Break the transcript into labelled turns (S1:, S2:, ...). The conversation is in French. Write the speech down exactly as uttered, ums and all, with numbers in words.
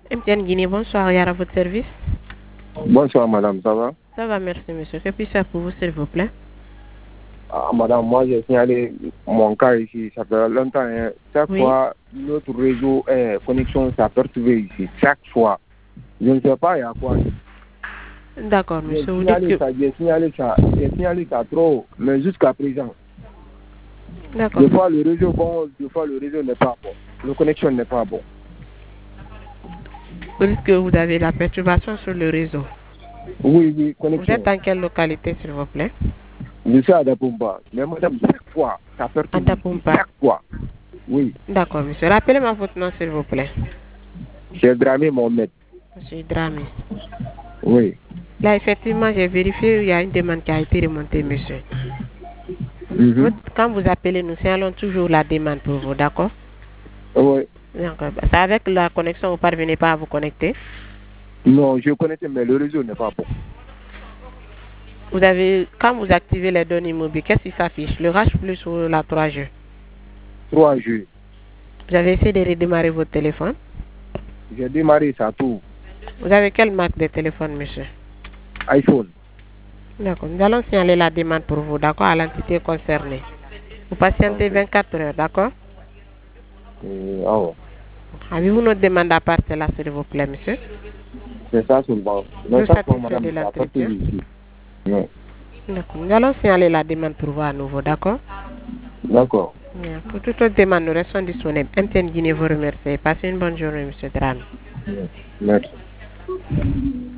S1: M T N Guinée, bonsoir, Yara, à votre service.
S2: Bonsoir madame, ça va?
S1: Ça va, merci monsieur. Que puis-je faire pour vous, s'il vous plaît?
S2: Ah, madame, moi j'ai signalé mon cas ici, ça fait longtemps. Hein. Chaque
S1: Oui.
S2: fois, notre réseau est connexion s'est perturbé ici. Chaque fois. Je ne sais pas, il y a quoi.
S1: D'accord,
S2: J'ai
S1: monsieur. Vous dites
S2: signalé
S1: que...
S2: ça, j'ai signalé ça, j'ai signalé ça trop, mais jusqu'à présent.
S1: D'accord.
S2: Des fois le réseau bon, des fois le réseau n'est pas bon. La connexion n'est pas bon.
S1: Vous dites que vous avez la perturbation sur le réseau.
S2: Oui, oui,
S1: Vous
S2: connexion.
S1: êtes dans quelle localité, s'il vous plaît?
S2: Je suis à Dapumba. Mais madame, chaque fois, ça perturbe.
S1: Dapumba.
S2: Chaque fois. Oui.
S1: D'accord, monsieur. Rappelez-moi votre nom, s'il vous plaît.
S2: C'est Dramé Mohamed.
S1: Monsieur Dramé.
S2: Oui.
S1: Là, effectivement, j'ai vérifié, il y a une demande qui a été remontée, monsieur.
S2: Mm-hmm.
S1: Votre, quand vous appelez, nous signalons toujours la demande pour vous, d'accord?
S2: Oui.
S1: D'accord. C'est avec la connexion, vous ne parvenez pas à vous connecter?
S2: Non, je connais, mais le réseau n'est pas bon.
S1: Vous avez, quand vous activez les données mobiles, qu'est-ce qui s'affiche? Le H plus ou la trois G?
S2: trois G.
S1: Vous avez essayé de redémarrer votre téléphone?
S2: J'ai démarré ça tout.
S1: Vous avez quelle marque de téléphone, monsieur?
S2: iPhone.
S1: D'accord. Nous allons signaler la demande pour vous, d'accord, à l'entité concernée. Vous patientez
S2: Okay.
S1: vingt-quatre heures, d'accord?
S2: Euh, ah ouais.
S1: Avez-vous notre demande à part cela, s'il vous plaît, monsieur?
S2: C'est ça seulement.
S1: Vous
S2: Mais ça,
S1: satisfait
S2: madame,
S1: de
S2: ça
S1: l'entretien?
S2: ici. Non.
S1: D'accord. Nous allons signaler la demande pour vous à nouveau, d'accord?
S2: D'accord.
S1: Bien. Pour toute autre demande, nous restons disponibles. M T N Guinée vous remercie. Passez une bonne journée, monsieur Dramé.
S2: Merci.